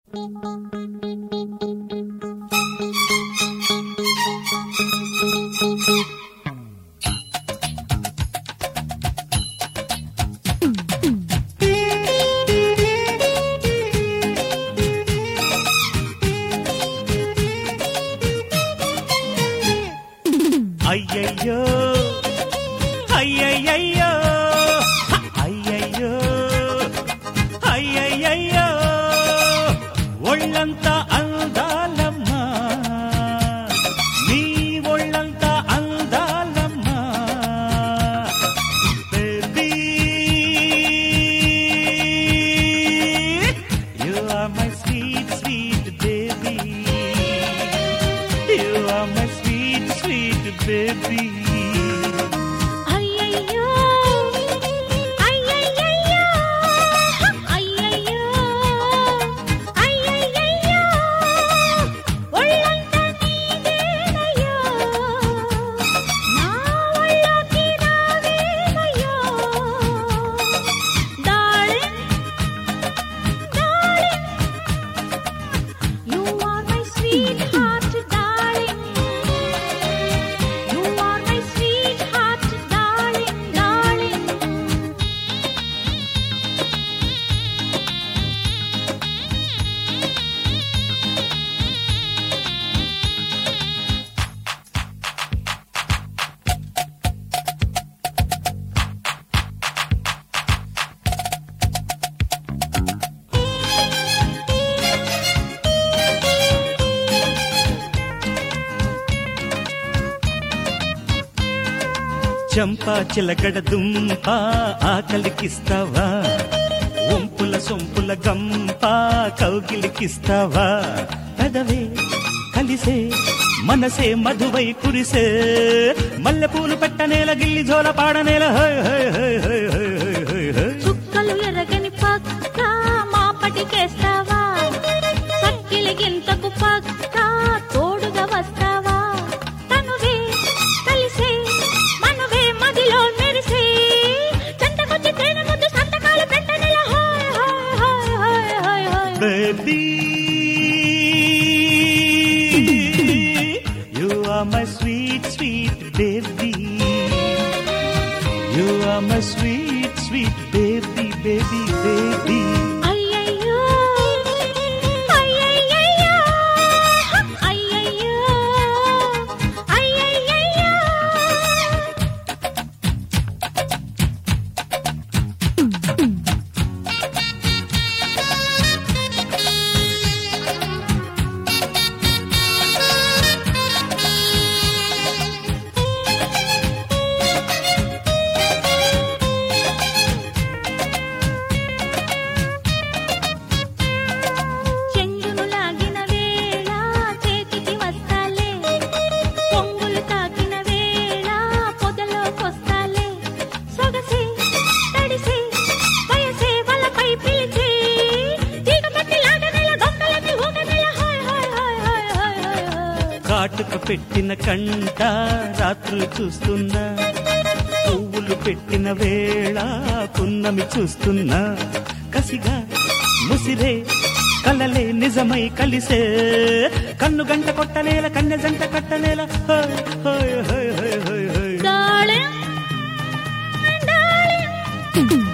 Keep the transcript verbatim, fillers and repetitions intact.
అయ్యయ్యో అయ్యయ్యో అయ్యయ్యో అయ్యయ్యో ఒళ్ళంతా అందాలమ్మా నీ ఒళ్ళంతా అందాలమ్మా baby you are my sweet sweet baby you are my sweet sweet baby చంపా చిలకడ దుంప ఆకలికిస్తావా ఒంపుల సొంపుల గంప కౌగిలికిస్తావా పెదవే కలిసే మనసే మధువై కురిసే మల్లెపూలు పెట్టనేల గిల్లి జోల పాడనేల చుక్కలు ఎరగని పక్క మాపటికేస్తావా సక్కిలి గింతకు పక్క తోడుగా వస్తావా తనువే కలిసే మనవే మదిలో మెరిసే చంటకొచ్చి తేనె ముద్దు సంతకాలు పెట్టనేల హాయ్ హాయ్ హాయ్ హాయ్ హాయ్ baby you are my sweet sweet baby you are my sweet sweet baby baby baby అయ్యయ్యో అయ్యయ్యో అయ్యయ్యో అయ్యయ్యో చెంగును లాగిన వేళ చేతికి వస్తాలే పొంగులు తాకిన వేళ పొదలోకొస్తాలే సొగసే తడిసే వయసే వలపై పిలిచే తీగ పట్టి లాగనేల దొంగలకి ఊగనేల హాయ్ హాయ్ హాయ్ హాయ్ హాయ్ హాయ్ హాయ్ కాటుక పెట్టిన కంట రాత్రులు చూస్తున్నా పువ్వులు పెట్టిన వేళ పున్నమి చూస్తున్నా కసిగా ముసిరే కలలే నిజమై కలిసే కన్ను గంట కొట్టనేల కన్నె జంట కట్టనేల హాయ్ హాయ్ హాయ్ హాయ్ హాయ్ హాయ్ darling darling